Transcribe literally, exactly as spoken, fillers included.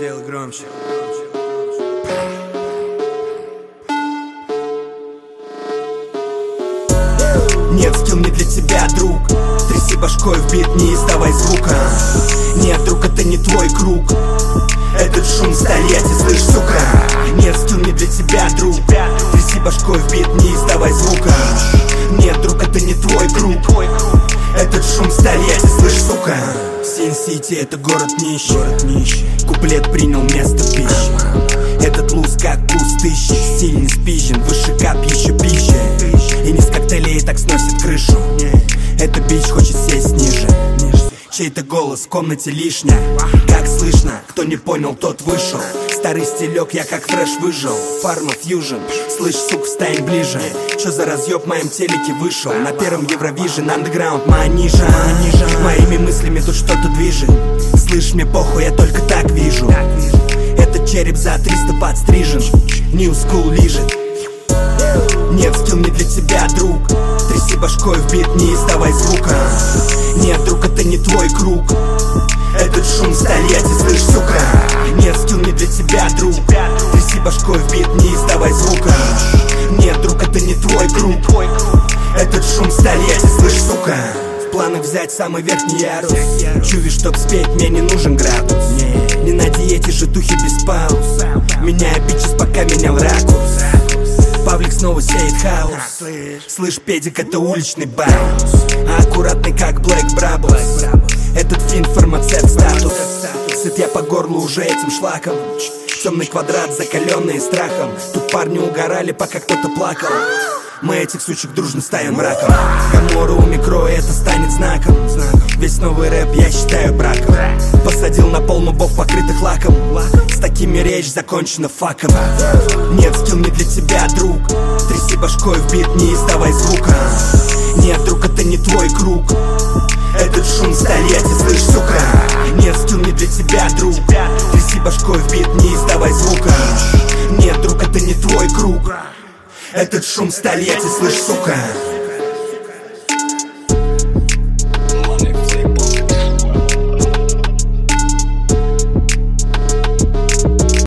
Сделай громче. Нет, скилл не для тебя, друг. Тряси башкой в бит, не издавай звука. Нет, друг, это не твой круг. Этот шум столетий, слышь, сука. Нет, скилл не для тебя, друг. Тряси башкой в бит, не издавай звука. Нет, друг, это не твой круг. Этот шум столетий, слышь, сука. Син-Сити — это город нищий. Куплет принял место пищи. Этот луз как пустыщий, стиль не спизжен, выше кап еще пища. И не с коктейлей так сносит крышу. Это бич хочет сесть ниже. Чей-то голос в комнате лишня. Как слышно, кто не понял, тот вышел. Старый стилек, я как фреш выжил. Фарма фьюжн, слышь, сук, встань ближе. Чё за разъеб в моем телеке вышел? На первом Евровижн, андеграунд, манижа. Моими мыслями тут что-то движет. Слышь, мне похуй, я только так вижу. Этот череп за триста подстрижен. New School лижет. Нет, скилл не для тебя, друг. Тряси башкой в бит, не издавай звука. Нет, друг, это не твой круг. Этот шум столетий, слышь, сука. Нет, скилл не для тебя, друг. Тряси башкой в бит, не издавай звука. Нет, друг, это не твой круг. Этот шум столетий, слышь, сука. В планах взять самый верхний ярус. Чуви, чтоб спеть, мне не нужен градус. Не на диете же духи без пауз. Меняя бичес, пока менял ракурс. Павлик снова сеет хаос. Слышь, педик, это уличный баунс. А аккуратный, как Блэк Браблс. Этот фин фармацевт статус. Сыт я по горлу уже этим шлаком. Темный квадрат, закаленный страхом. Тут парни угорали, пока кто-то плакал. Мы этих сучек дружно ставим раком. Гамора у микро, это станет знаком. Весь новый рэп я считаю браком. Посадил на пол мобов, покрытых лаком. С такими речь закончена факом. Нет, скилл не для тебя, друг. Тряси башкой в бит, не издавай звука. Нет, друг, это не твой круг. Этот шум столетий, слышь, сука. Нет, скилл не для тебя, друг. Тряси башкой в бит, не издавай звука. Нет, друг, это не твой круг. Этот шум столетий, слышь, сука.